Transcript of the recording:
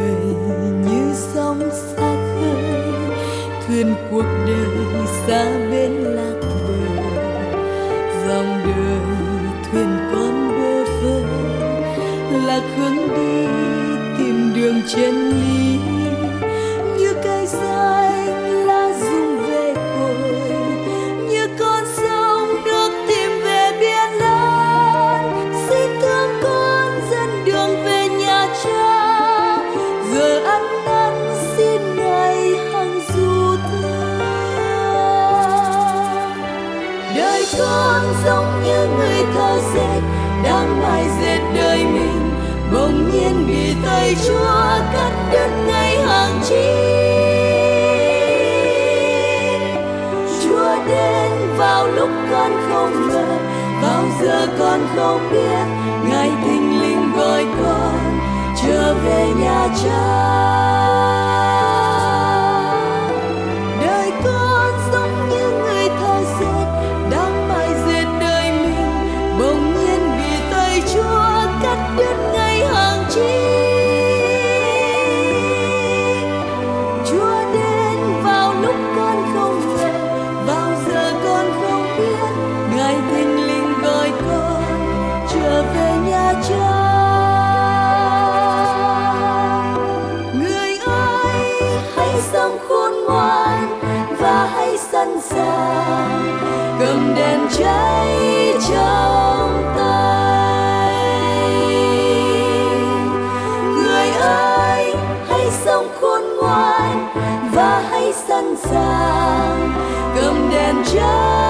người như sóng xa khơi, thuyền cuộc đời xa bên lạc bờ. Dòng đời thuyền con bơ vơ, lạc hướng đi tìm đường chân lý. Như cây xanh lá rụng về cội, như con sông nước tìm về biển lớn. Xin thương con dẫn đường về nhà cha, giờ ăn năn xin ngày hằng du thơ. Đời con giống như người thợ dệt đang mài dệt đời mình, bỗng nhiên bị tay Chúa cắt đứt ngay hàng chi. Chúa đến vào lúc con không ngờ, vào giờ con không biết, Ngài thình lình gọi con trở về nhà cha. Đời con giống như người thợ dệt đang mài dệt đời mình, bỗng nhiên bị tay Chúa cắt đứt ngay hàng chi. Chúa đến vào lúc con không ngờ, vào giờ con không biết, Ngài thình lình gọi con trở về nhà cha. Người ơi, hãy sống khôn ngoan và hãy sẵn sàng, cầm đèn cháy trong tay. Người ơi, hãy sống khôn ngoan và hãy sẵn sàng, cầm đèn cháy